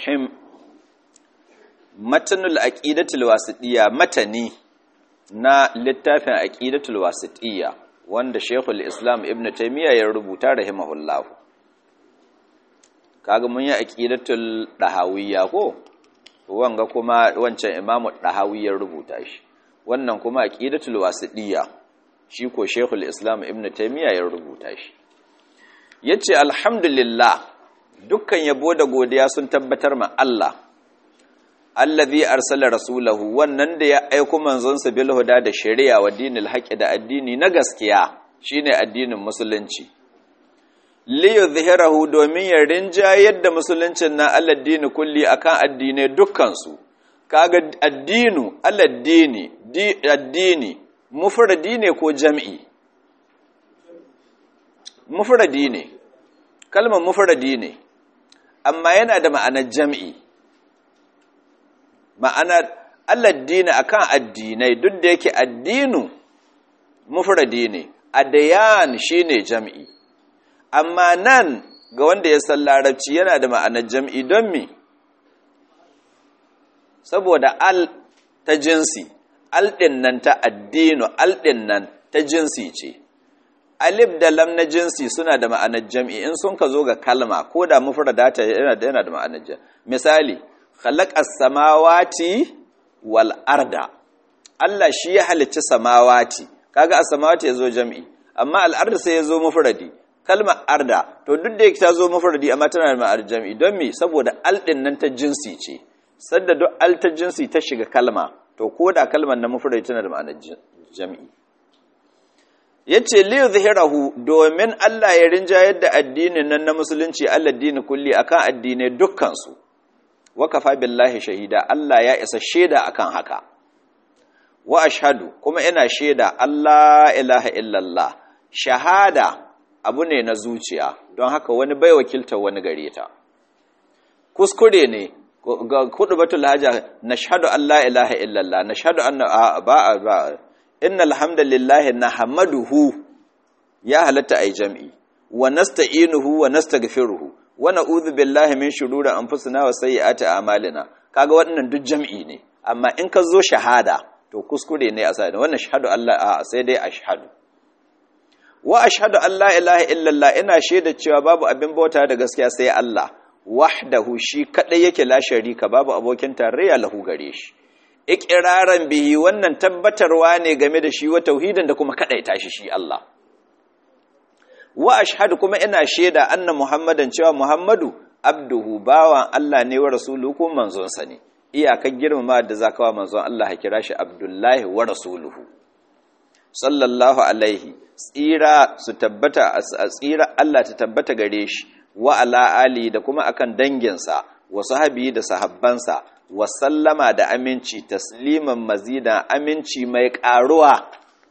الرحيم متن العقيدة الواسطية متني na littafin aqidatul wasitiyya wanda Sheikhul Islam Ibn Taymiyyah ya rubuta rahimahullah. Kaga mun yi aqidatul dahawiyya ko wanga kuma wancan Imam Dahawi ya rubuta shi, wannan kuma aqidatul wasitiyya shi ko Sheikhul Islam Ibn Taymiyyah ya rubuta shi. Yace alhamdulillah, dukkan yabo da godiya sun tabbatar ma Allah allazi arsala rasulahu, wannan da ya aika manzonsa bil huda da shari'a wa dinil haqqi da addini na gaskiya shine addinin musulunci, li yuzhirahu, domin ya rinjayar da musuluncin na aladdini kulli akan addinai dukkan su. Kaga addinu aladdini addini mufradi ne ko jam'i? Mufradi ne, kalmar mufradi ne, amma yana da ma'anar jam'i. Ma'anar aladdini akan addinai, duk da yake addinu mufradi ne, adayan shine jam'i, amma nan ga wanda ya san larabci yana da ma'anar jam'i. Don me? Saboda al ta jinsi, al ɗin nan ta addinu, al ɗin nan ta jinsi ce. Alif da lam na jinsi suna da ma'anar jam'i, in sun ka zo ga kalma ko da mufradata yana da ma'anar jam'i. Misali, khalaqas samawati wal arda, Allah shi ya halicci samawati, kaga as-samawati yazo jam'i, amma al-arda sai yazo mufradi. Kalmar arda to duk da yake ta zo mufradi amma tana da ma'anar jam'i. Don me? Saboda al din nan ta jinsi ce. Sadda duk al ta jinsi ta shiga kalma, to ko da kalmar na mufradi tana da ma'anar jam'i. Yace li yuzhirahu, domin Allah ya rinjayar da addinin nan na musulunci, aladdini kulli akan addinai dukkan su. Wa kafa billahi shahida, Allah ya isa shaida akan haka. Wa ashhadu, kuma ina shaida Allah ilaha illallah. Shahada abu ne na zuciya, don haka wani bai wakilta wani gare ta. Kuskure ne ga kudubatul haja, nashhadu Allah ilaha illallah, nashhadu anna ba innal hamdalillahi nahmaduhu, ya halatta ai jam'i, wa nasta'inuhu wa nastaghfiruhu wa na'udhu billahi min shururi anfusina wa sayyiati a'malina. Kaga waɗannan duk jam'i ne, amma in ka zo shahada to kuskure ne a sai wannan shahadu Allah sai dai ashhadu. Wa ashhadu an la ilaha illallah, ina shaida cewa babu abin bauta da gaskiya sai Allah, wahdahu, shi kadai yake, la sharika, babu abokin tarayya lahu gare shi. Iqraran bihi, wannan tabbatarwa ne game da shi, wa tauhidin da kuma kadaita shi Allah. Wa ashhadu, kuma ina shaida anna muhammadan, cewa muhammadu abduhu, bawan Allah ne, wa rasuluhu, kuma manzon sa ne. Iyakar girmama da zaka wa manzon Allah ka kira shi abdullahi wa rasuluhu sallallahu alaihi. Tsira su tabbata, tsira Allah ta tabbata gare shi, wa ala ali, da kuma akan danginsa, wa sahabi da sahabbansa, wa sallama da aminci, tasliman mazida, aminci mai karuwa.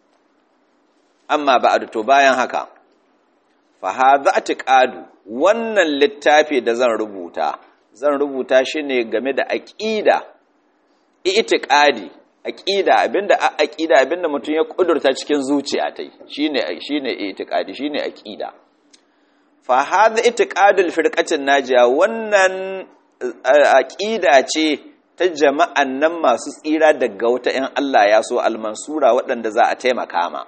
Amma ba'du, to bayan haka, fa hadha atiqadu, wannan littafi da zan rubuta shi ne game da aqida, itiqadi, abinda mutum ya kudurta cikin zuciya tai, shine itiqadi, shine aqida. Fa hadha itiqadul firqatin najiya, wannan aqida ce ta jama'an nan masu tsira daga wata in Allah ya so, almansura, waɗanda za a taimaka ma.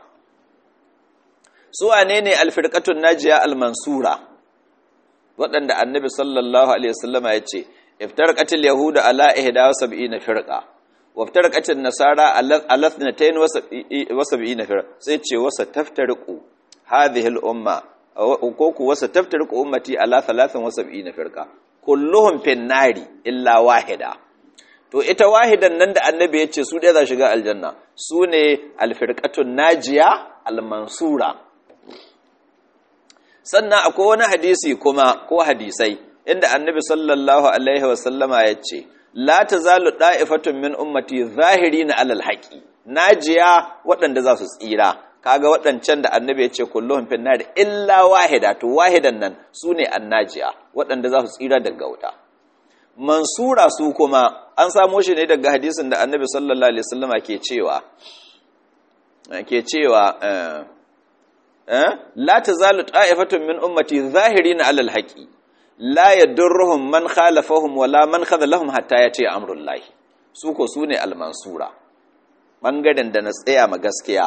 Su wane ne alfirqatun najiya almansura? Waɗanda annabi sallallahu alaihi wasallama ya ce, iftarqatil yahuda ala 71 firqa wa iftarqatin nasara ala 72 firqa, sai ce wasa taftariqu hadhihi al umma, ko ku wasa taftariqu ummati ala 73 firqa kulluhum fin nari illa wahida. To ita wahidan nan da annabi ya ce su ɗaya za shiga aljanna, su ne alfirqatun najiya almansura. Sannan akwai wani hadisi kuma ko hadisai inda annabi sallallahu alaihi wasallama ya ce, la tazalu da'ifatun min ummati zahirina alal haqi, najiya, waɗanda za su tsira. Kaga waɗancan da annabi ya ce kulluhum fin nar illa wahida, to wahidan nan su ne annajiya, waɗanda za su tsira daga wuta. Mansura su kuma an samo shi ne daga hadisin da annabi sallallahu alaihi wasallama ke cewa la tazalu ta'ifatun min ummati zahirina alal haqi, la yadurruhum man khalafahum wala man khadhalahum hatta yati amrullahi su ko sune al-mansura bangaren da na tsaya ma gaskiya.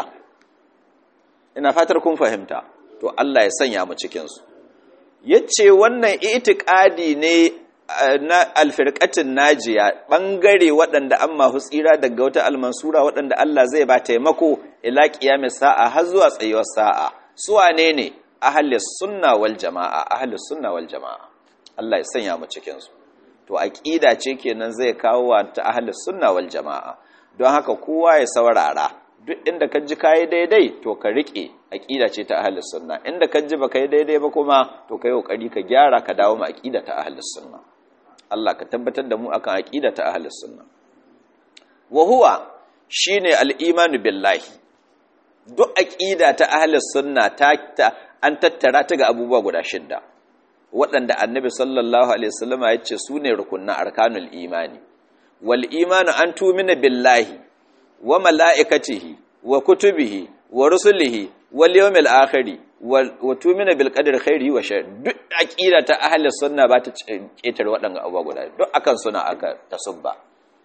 Ina fatar kun fahimta, to Allah ya sanya mu cikin su. Yace wannan itiqadi ne na alfirqatin najiya, bangare waɗanda amma hutsira daga wata al-mansura waɗanda Allah zai ba taimako ila qiyamis sa'a har zuwa tsayuwar sa'a. Su wane ne? Ahlus sunna wal jamaa, ahlus sunna wal jamaa. Allah ya sanya mu cikin su. To aqida ce kenan zai kawo wa ta ahlus sunna wal jamaa. Don haka kowa ya saurara, duk inda ka ji kai daidai to ka rike aqida ce ta ahlus sunna, inda ka ji baka yi daidai ba kuma to kai kokari ka gyara ka dawo ma aqida ta ahlus sunna. Allah ka tabbatar da mu akan aqida ta ahlus sunna. Wa huwa shine al-imanu billahi. Duk aqida ta ahlus sunna an tattara ta ga abubuwa guda 6 waɗanda Annabi sallallahu alaihi wasallam ya ce sune rukunnan arkanul imani. Wal imanu an tumina billahi wa malaikatihi wa kutubihi wa rusulihi wal yawmil akhir wa tumina bil qadri khairihi wa sharri. Duk aqida ta ahlus sunna ba ta ketare waɗannan abubuwa guda, duk akan suna aka tasubba.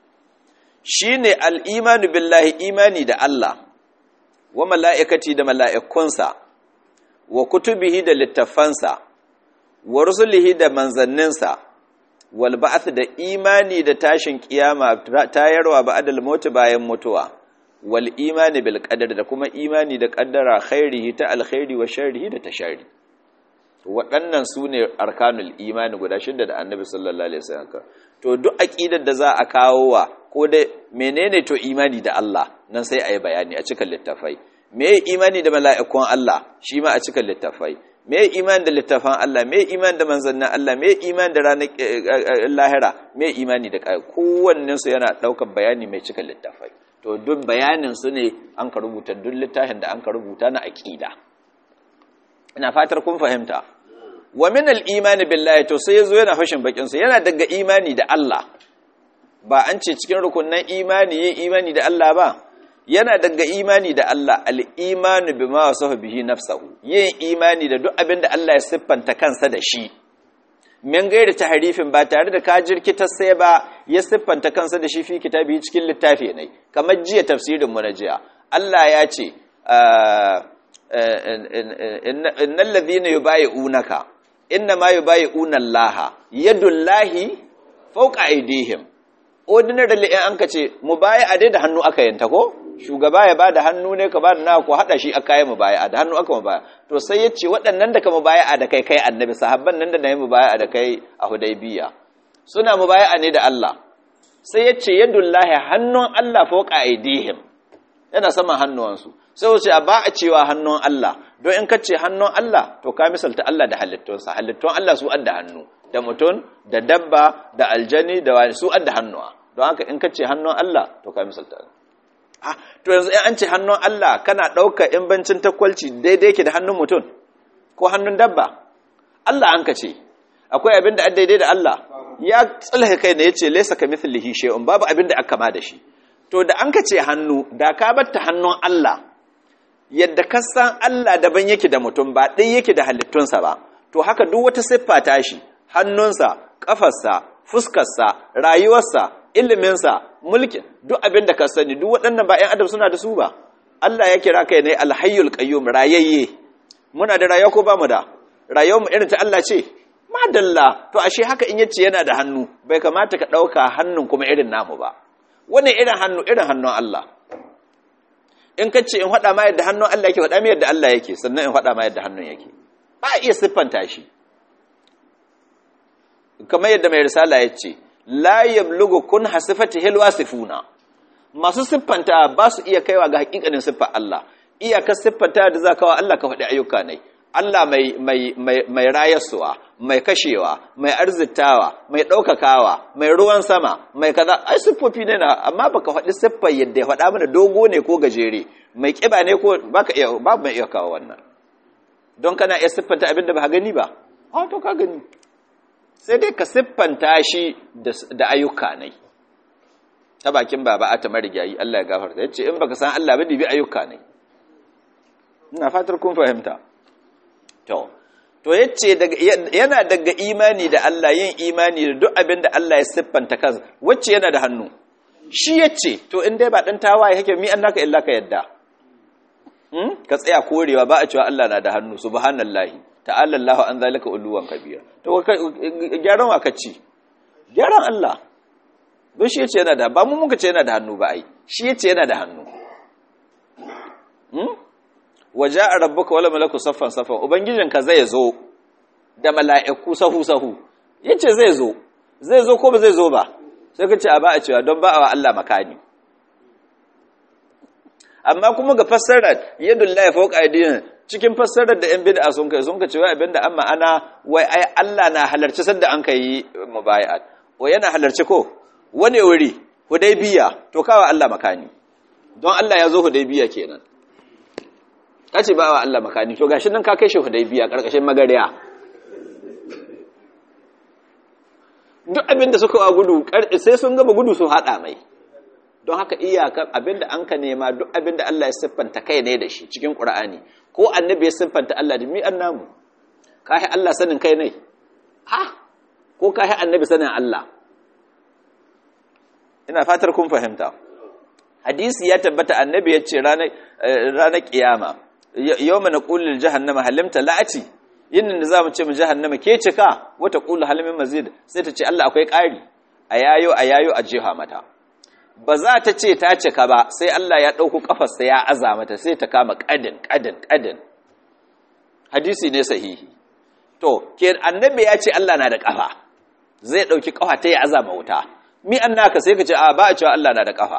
Shine al imanu billahi, imani da Allah, wa mala'ikati da mala'ikunsa, wa kutubihi da littafansa, wa rusulihi da manzanninsa, wal ba'ath da imani da tashin kiyama, tayarwa ba'dal maut bayan mutuwa, wal imani bil qadar da kuma imani da qaddara khairihi ta alkhairi wa sharrihi da tashari. Waɗannan su ne arkanul imani guda 6 da Annabi sallallahu alaihi wasallam. To duk aqidar da za a kawo wa ko dai menene to imani da Allah, nan sai ayi bayani a cikin littafai. Me imani da mala'ikun Allah, shi ma a cikin littafai. Me imani da littafan Allah, me imani da manzannin Allah, me imani da ranar lahira, me imani da kowannen su yana daukar bayani mai cikin littafai. To duk bayanin su ne an ka rubuta, duk littafin da an ka rubuta na aqida. Ina fatar kun fahimta. Wa min al-imani billahi, to sai yazo yana fashin bakin sa, yana daga imani da Allah. Ba an ce cikin rukunnan imani yin imani da Allah ba, yana daga imani da Allah al-imanu bima wasafa bihi nafsuhu, yin imani da duk abin da Allah ya siffanta kansa da shi. Min gairi tahrifin, ba tare da ka jirkitar sai ba, ya siffanta kansa da shi fi kitabi cikin littafi ne. Kamar jiya tafsirin mu na jiya, Allah ya ce innal ladhina yubayyi'unaka innama yubayyi'una Allah yadullahi fawqa aydihim. Ordinarily in an kace mubayi'a dai da hannu aka yanta ko shugaba ya bada hannu ne ka bada na ko hada shi aka yi mubayi'a da hannu aka mubayi'a. To sai yace waɗannan da ka mubayi'a da kai annabi, sahabban nan da nayi mubayi'a da kai a Hudaybiya suna mubayi'a ne da Allah. Sai yace yadullahi, hannun Allah fawqa aydihim, yana saman hannuwansu. Sai wuce ba a cewa hannun Allah, don in kace hannun Allah to ka misalta Allah da halittunsa. Halittun Allah su adda hannu, da mutum da dabba da aljani da wani su adda hannuwa. Don haka in kace hannun Allah to ka misalta. To yanzu in an ce hannun Allah, kana ɗauka in bancin takwalci daidai ke da hannun mutum ko hannun dabba? Allah an kace akwai abin da daidai da Allah, ya tsalha kai ne yace laysa kamithlihi shay'un, babu abin da aka ma da shi. To da an kace hannu, da ka batta hannun Allah, yadda ka san Allah daban yake da mutum, ba ɗai yake da halittunsa ba, to haka duk wata siffa tashi, hannunsa, ƙafarsa, fuskarsa, rayuwarsa, iliminsa, mulkin, duk abin da ka sani, duk waɗannan ba ‘yan adam suna da su ba. Allah ya kira kai ne alhayyul qayyum, rayayye. Muna da rayuwa ko ba mu da? Rayuwarmu irin ta Allah ce? Madalla, to ashe haka in yace yana da hannu, bai kamata ka ɗauka hannun kuma irin namu ba. Wani irin hannu, irin hannun Allah. In ka ce in faɗa ma yadda hannun Allah yake, faɗa ma yadda Allah yake, sannan in faɗa ma yadda hannun yake. Ba a iya siffanta shi. Kamar yadda mai risala ya ce, la yablugu kun hasifatihi alwasifuna. Masu siffanta ba su iya kaiwa ga hakikanin siffar Allah. Iyakar siffanta da za ka wa Allah ka faɗi ayyuka ne. Allah mai rayarsuwa, mai kashewa, mai arzitawa, mai ɗaukakawa, mai ruwan sama, mai kaza, ai siffofi ne na, amma baka faɗi siffar yadda ya faɗa mana dogo ne ko gajere, mai ƙiba ne ko babu mai iya kawo wannan. Don kana iya siffanta abin da ba gani ba, to ka gani. Sai dai ka siffanta shi da ayyuka ne. Ta bakin baba ta marigayi, Allah ya gafarta, yace in baka san Allah ba bi ayyuka ne. Ina fatar kun fahimta. To, to yace yana daga imani da Allah yin imani da duk abin da Allah ya siffanta kansa wacce yana da hannu shi yace to in dai ba dan tawaye kake mi annaka illa ka yadda ka tsaya korewa ba a cewa Allah na da hannu subhanallahi ta'ala Allahu an zalika uluwan kabira to gyaran wa kace gyaran Allah don shi yace yana da ba mu muka ce yana da hannu ba ai shi yace yana da hannu waja'a rabbuka wal malaku saffan saffan ubangijinka zai zo da mala'iku sahu sahu yace zai zo ko ba zai zo ba sai kace a ba a cewa don ba wa Allah makani amma kuma ga fassarar yadullahi fawqa aydihim cikin fassarar da yan bid'a sun kace wai abinda amma ana wai ai Allah na halarci sanda an kai mubai'at o yana halarci ko wane wuri Hudaybiya to kawa Allah makani don Allah ya zo Hudaybiya kenan kace ba wa Allah makani to gashi nan ka kai shi Hudaybiya karkashin magariya duk abinda suka wa gudu sai sun gaba gudu su hada mai don haka iyakar abinda an ka nema duk abinda Allah ya siffanta kai ne da shi cikin Qur'ani ko annabi ya siffanta Allah da mi annamu kai Allah sanin kai ne ko kai annabi sanin Allah ina fatar kun fahimta hadisi ya tabbata annabi ya ce ranar kiyama yawma naqulu lil jahannama halimta la'ati yinin da zamu ce mu jahannama ke cika wata qulu halimin mazid sai ta ce Allah akwai ƙari ayayo a jiha mata ba za ta ce ta cika ba sai Allah ya dauko kafarsa ya aza mata sai ta kama kadin hadisi ne sahihi to ke annabi ya ce Allah na da kafa zai dauki kafa ta ya aza ma wuta mi annaka sai ka ce a ba a cewa Allah na da kafa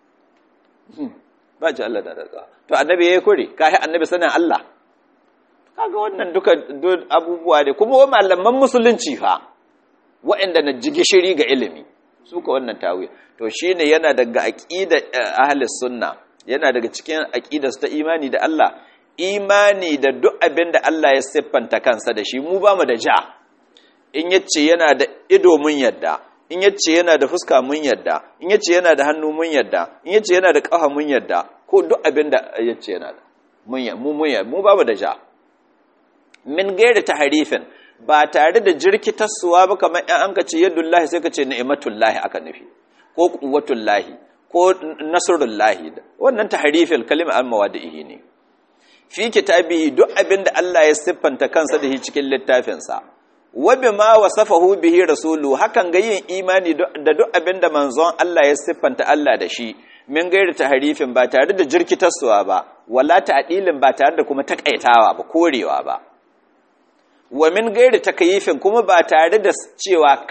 ba ce Allah na da kafa to annabi yayi kure kai annabi sanin Allah kaga wannan duka abubuwa ne kuma malaman musulunci fa waɗanda na jige shiri ga ilimi suka wannan tawiya to shine yana daga aqida ahli sunna yana daga cikin aqidarsu ta imani da Allah imani da duk abin da Allah ya siffanta kansa da shi mu ba mu da ja in yace yana da ido mun yadda in yace yana da fuska mun yadda in yace yana da hannu mun yadda in yace yana da ƙafa mun yadda ko duk abin da yace yana da mu ba mu da ja min gairi tahrifin ba tare da jirkitarsuwa ba kamar in an ka ce yadullahi sai ka ce ni'matullahi aka nufi ko quwwatullahi ko nasrullahi wannan tahrifil kalima al mawadihi ne fi kitabihi duk abinda Allah ya siffanta kansa da shi cikin littafinsa wa bima wasafahu bihi rasulu hakan ga yin imani da duk abinda manzon Allah ya siffanta Allah da shi min gairi tahrifin ba tare da jirkitarsuwa ba wala ta'dilin ba tare da kuma takaitawa ba korewa ba wa min gairi takyifin kuma ba tare da cewa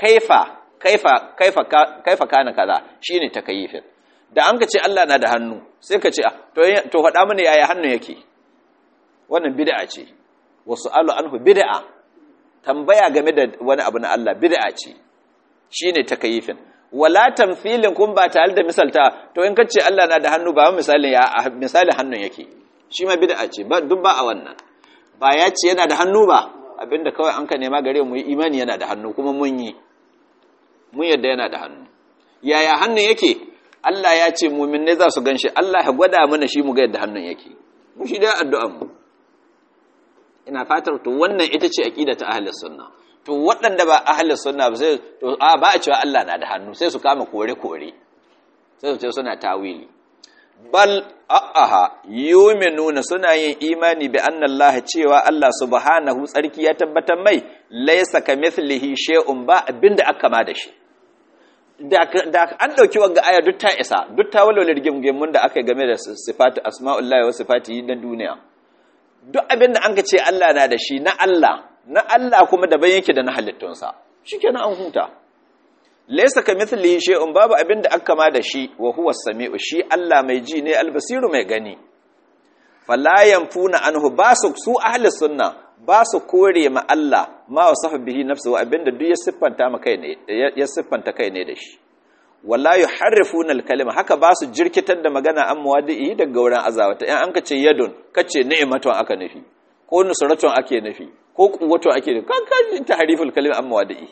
kaifa kana kaza shine takyifin da an ka ce Allah na da hannu sai ka ce to faɗa mana yaya hannu yake wannan bid'a ce wasu alu anhu bid'a tambaya game da wani abu na Allah bid'a ce shine takyifin wala tamthilin kun ba tare da misalta to in ka ce Allah na da hannu ba misalin misalin hannun yake shi ma bid'a ce ba duk ba a wannan ba ya ce yana da hannu ba abinda kawai an ka nema gare mu yi imani yana da hannu kuma mun yadda yana da hannu yaya hannun yake Allah ya ce mu'minai za su ganshi Allah ya gwada mana shi mu ga yadda hannun yake mu shi da addu'an mu ina fatar to wannan ita ce aqida ta ahlus sunna to waɗanda ba ahlus sunna ba sai to ba a cewa Allah na da hannu sai su kama kore sai su ce suna tawili bal yu'minuna suna yin imani bi anna Allah cewa Allah subhanahu tsarki ya tabbatar mai laysa kamithlihi shay'un ba abinda aka ma da shi da an dauki wanga aya duk ta isa duk ta walwala rigimin da aka yi game da sifatu asma'ullahi wa sifatihi na duniya duk abinda an ka ce Allah na da shi na Allah kuma daban yake da na halittunsa shikenan an huta laysa kamithlihi shay'un babu abinda aka ma da shi wa huwa as-sami'u shi Allah mai ji ne al-basiru mai gani fala yanfuna anhu basu su ahli sunna basu kore ma Allah ma wasafa bihi nafsuhu abinda duk ya siffanta ma kai ne ya siffanta kai ne da shi wala yuharrifuna al-kalima haka basu jirkitar da magana an muwadi'i daga wurin azawata in an kace yadun kace ni'matun aka nufi ko nusratun ake nufi ko quwwatun ake nufi kan tahriful kalima an muwadi'i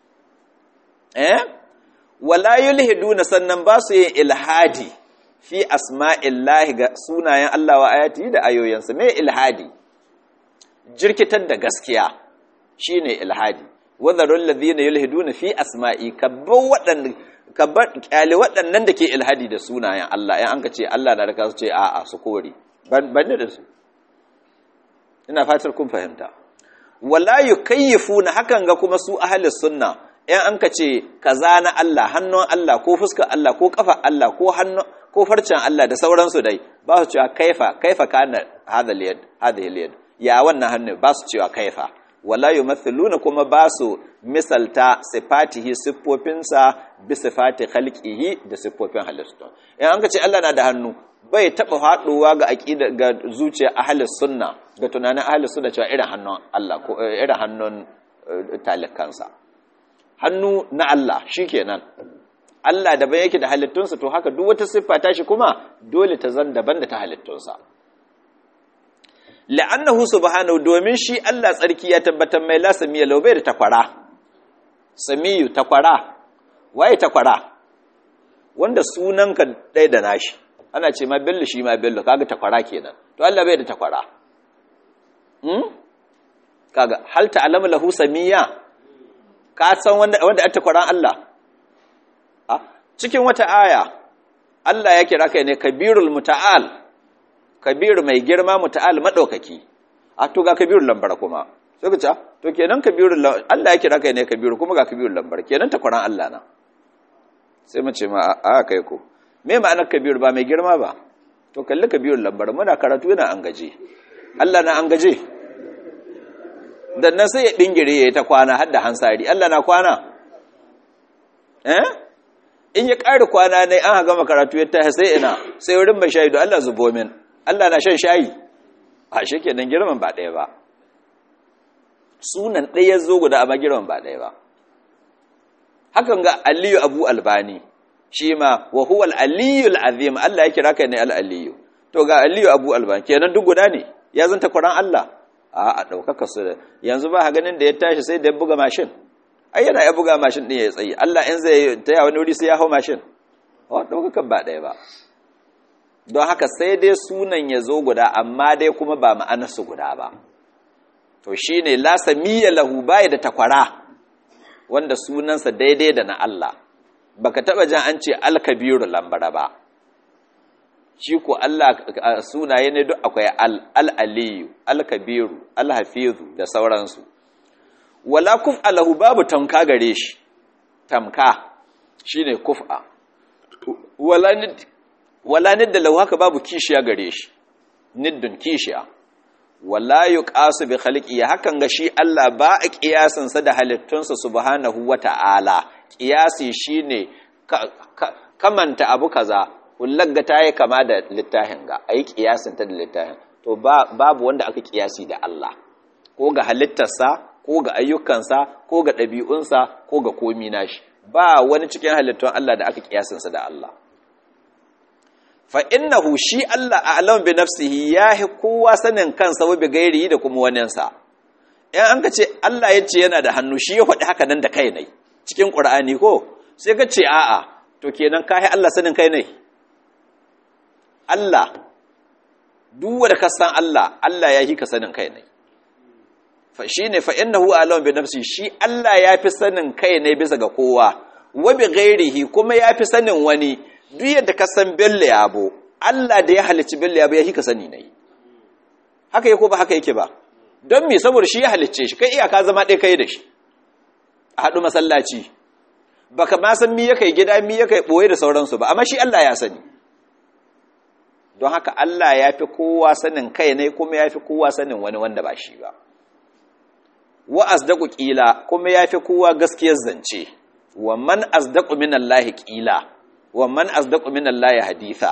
wala yulhiduna sannan ba su yin ilhadi fi asma'illahi ga sunayen Allah wa ayati da ayoyinsa me ilhadi jirkitar da gaskiya shine ilhadi wadharul ladina yulhiduna fi asma'i kabbar kyale waɗannan da ke ilhadi da sunayen Allah in an ka ce Allah na da ka su ce a'a su kore ban da su ina fatar kun fahimta wala yukayyifuna hakan ga kuma su ahlus sunna in an ka ce kaza na Allah hannun Allah ko fuskar Allah ko kafa Allah ko hannu ko farcen Allah da sauransu dai ba su cewa kaifa kana hadhihi al-yad ya wannan hannu ba su cewa kaifa wala yumathiluna kuma ba su misalta sifatihi siffofinsa bi sifati khalqihi da siffofin halittu in an ka ce Allah na da hannu bai taba haduwa ga aqida ga zuciya ahlus sunna ga tunanin ahlus sunna cewa irin hannun Allah ko irin hannun talikansa hannu na Allah shikenan Allah daban yake da halittunsa to haka duk wata siffa ta shi kuma dole ta zan daban da ta halittunsa la'annahu subhanahu domin shi Allah tsarki ya tabbatar mai la samiya lau bai da takwara samiyu takwara waye takwara wanda sunanka ɗaya da nashi ana ce ma bello shi ma bello kaga takwara kenan to Allah bai da takwara kaga hal ta'lamu lahu samiya ka san wanda a takwaran Allah cikin wata aya Allah ya kira kai ne kabirul muta'al kabir mai girma muta'al madaukaki to ga kabirul lambar kuma sai ka ce to kenan kabirul Allah ya kira kai ne kabiru kuma ga kabirul lambar kenan takwaran Allah na sai mu ce ma a kai ko me ma'anar kabir ba mai girma ba to kalli kabirul lambar muna karatu yana an gaje Allah na an gaje dan nan sai ya dingire yayi ta kwana har da hansari Allah na kwana in ya ƙari kwana ne an gama karatu ya tashi sai ina sai wurin mai shayi don Allah zubo min Allah na shan shayi a shi kenan girman ba ɗaya ba sunan ɗaya zo guda amma girman ba ɗaya ba hakan ga Aliyu Abu Albani shi ma wa huwa al-Aliyu al-Azim Allah ya kira kai ne al-Aliyu to ga Aliyu Abu Albani kenan duk guda ne ya zanta Qur'an Allah a ɗaukaka su yanzu ba ha ganin da ya tashi sai da ya buga mashin ai yana ya buga mashin din ya tsayi Allah in zai taya wani wuri sai ya hau mashin ɗaukakan ba ɗaya ba don haka sai dai sunan ya zo guda amma dai kuma ba ma'anarsu guda ba to shi ne la samiyya lahu baya da takwara wanda sunansa daidai da na Allah baka taɓa jan an ce alkabiru lambara ba shi ko Allah sunaye ne duk akwai al-aliyu al-kabiru al-hafizu da sauransu wala kuf'a lahu babu tamka gare shi tamka shine kuf'a wala nidda lahu haka babu kishiya gare shi niddun kishiya wala yuqasu bi khalqi hakan ga shi Allah ba a kiyasin sa da halittunsa subhanahu wata'ala kiyasi shine kamanta abu kaza kullaga tayi kama da littafin ga ayi kiyasin ta da littafin to babu wanda aka kiyasi da Allah ko ga halittarsa ko ga ayyukansa ko ga ɗabi'unsa ko ga komi nashi ba wani cikin halittun Allah da aka kiyasinsa da Allah fa innahu shi Allah a'lam bi nafsihi yahi kowa sanin kansa wa bi gairi da kuma waninsa in an ka ce Allah yace yana da hannu shi ya faɗi haka nan da kai ne cikin Qur'ani ko sai ka ce a'a to kenan kai Allah sanin kai ne Allah duk wanda ka san Allah ya yi ka sanin kai ne shi ne fa'innahu alamun bi nafsi shi Allah ya fi sanin kai ne bisa ga kowa wa bi gairihi kuma ya fi sanin wani duk yadda ka san bello yabo Allah da ya halicci bello yabo ya ka sani ne haka yake ko ba haka yake ba don me saboda shi ya halicce shi kai iyaka zama ɗaya kai da shi a haɗu masallaci baka ma san mi ya kai gida mi ya kai ɓoye da sauransu ba amma shi Allah ya sani don haka Allah ya fi kowa sanin kai ne kuma ya fi kowa sanin wani wanda ba shi ba wa asdaqu qila kuma yafi kowa gaskiyar zance wa man asdaqu minallahi qila wa man asdaqu minallahi haditha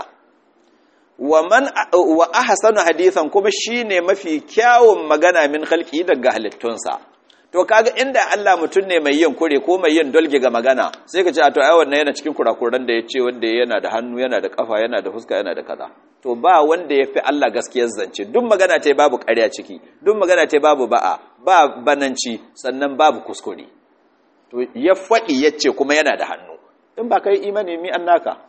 wa ahsanu hadithan kuma shine mafi kyawun magana min khalqi daga halittunsa to kaga inda Allah mutun ne mai yin kure ko mai yin dolge ga magana sai ka ce to ai wannan yana cikin kurakuran da yace wanda yana da hannu yana da kafa yana da fuska yana da kaza to ba wanda yafi Allah gaskiyar zance duk magana ta babu ƙarya ciki duk magana ta babu ba'a ba bananci sannan babu kuskure to ya faɗi yace kuma yana da hannu in ba kai imani mi annaka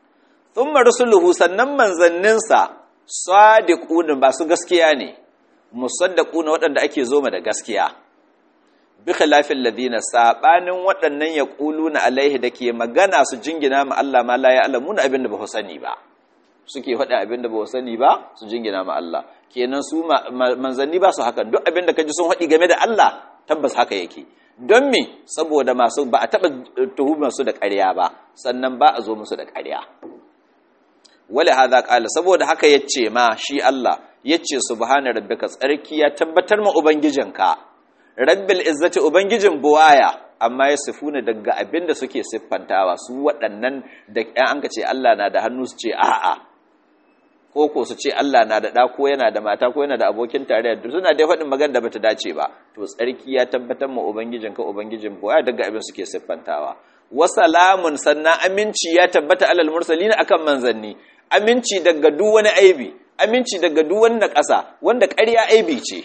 thumma rusuluhu sannan manzanninsa sadiqun ba su gaskiya ne musaddaquna waɗanda ake zoma da gaskiya bi khilafil ladina sabanin waɗannan yaquluna alaihi dake magana su jingina ma Allah ma la ya'lamuna abinda ba sani ba suke faɗa abinda ba sani ba su jingina ma Allah kenan su manzanni ba su haka duk abinda kaji sun faɗi game da Allah tabbas haka yake don me saboda masu ba a taɓa tuhumar su da ƙarya ba sannan ba a zo musu da ƙarya wala hadha qala saboda haka yace ma shi Allah yace subhana rabbika tsarki ya tabbatar ma ubangijinka rabbil izzati ubangijin buwaya amma ya sifuna daga abinda suke siffantawa su waɗannan da an ka ce Allah na da hannu su ce a'a ko su ce Allah na da ɗa ko yana da mata ko yana da abokin tarayya suna dai faɗin magana da bata dace ba to tsarki ya tabbatar ma ubangijinka ubangijin buwaya daga abin suke siffantawa wa salamun sannan aminci ya tabbata alal mursalin akan manzanni aminci daga duk wani aibi aminci daga duk wani naƙasa wanda ƙarya aibi ce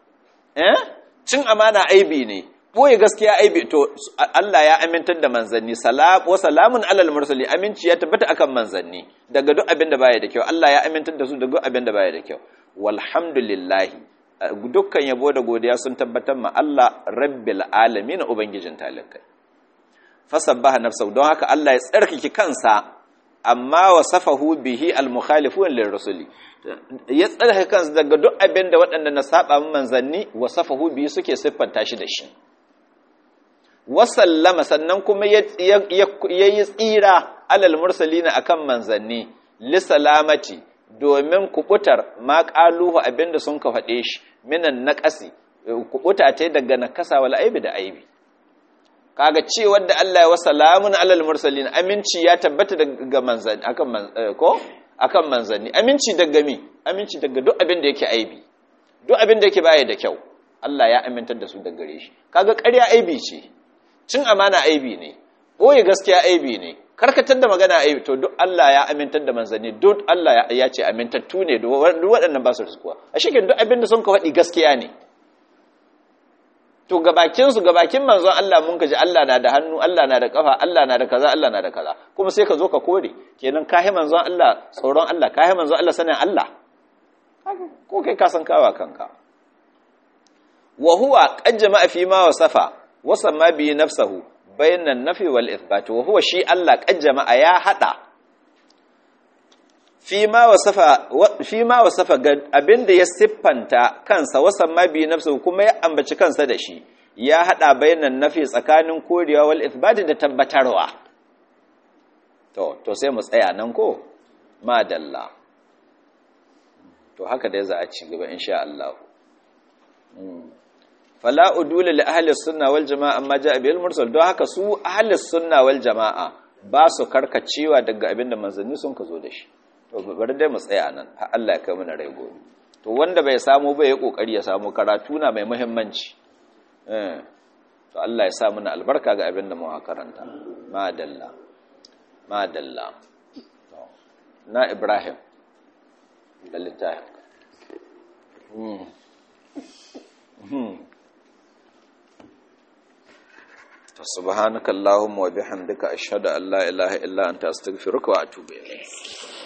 cin amana aibi ne boye gaskiya aibi to Allah ya amintar da manzanni wa salamun alal mursali aminci ya tabbata akan manzanni daga duk abin da baya da kyau Allah ya amintar da su daga duk abin da baya da kyau walhamdulillah dukkan yabo da godiya sun tabbatar ma Allah rabbil alamin ubangijin talakai fasabbaha nafsuhu don haka Allah ya tsarkake kansa amma wasafahu bihi al-mukhalifun lirrusuli ya tsarkake kansa daga duk abin da waɗanda na saba manzanni wasafahu bihi suke siffanta shi da shi wasallama sannan kuma yayi tsira alal mursalina akan manzanni li salamati domin kubutar ma qaluhu abinda sun ka faɗe shi minan naqasi kubuta ta daga nakasa wal aibi da aibi kaga cewar da Allah ya wasalamun alal mursalin aminci ya tabbata daga manzanni akan manzanni aminci daga mi aminci daga duk abin da yake aibi duk abin da yake baya da kyau Allah ya amintar da su daga gare shi kaga ƙarya aibi ce cin amana aibi ne boye gaskiya aibi ne karkatar da magana aibi to duk Allah ya amintar da manzanni duk Allah ya ce amintattu ne duk waɗannan ba su riskuwa a shekin duk abin da sun ka faɗi gaskiya ne to gabakin manzon Allah mun kaji Allah na da hannu Allah na da kafa Allah na da kaza Allah na da kaza kuma sai ka zo ka kore kenan kahi manzon Allah tsoron Allah kahi manzon Allah sanin Allah ko kai ka san kawa kanka wa huwa qad jama'a fi ma wasafa wasamma bi nafsuhu bainan nafi wal ithbat wa huwa shi Allah qad jama'a ya hada fi ma wasafa abinda ya siffanta kansa wasan ma bi nafsu kuma ya ambaci kansa da shi ya hada bainan nafi tsakanin korewa wal ithbat da tabbatarwa to sai mu tsaya nan ko madalla to haka dai za a ci gaba insha Allah fala udula li ahli sunna wal jamaa amma jaa bil mursal don haka su ahli sunna wal jamaa ba su karkacewa daga abinda manzanni sun ka zo da shi to bari dai mu tsaya nan har Allah ya kai mana rai gobe to wanda bai samu ba ya kokari ya samu karatu na mai muhimmanci to Allah ya sa mana albarka ga abin da mu karanta madalla to na Ibrahim da littafi subhanakallahumma wa bihamdika ashhadu an la ilaha illa anta astaghfiruka wa atubu ilayk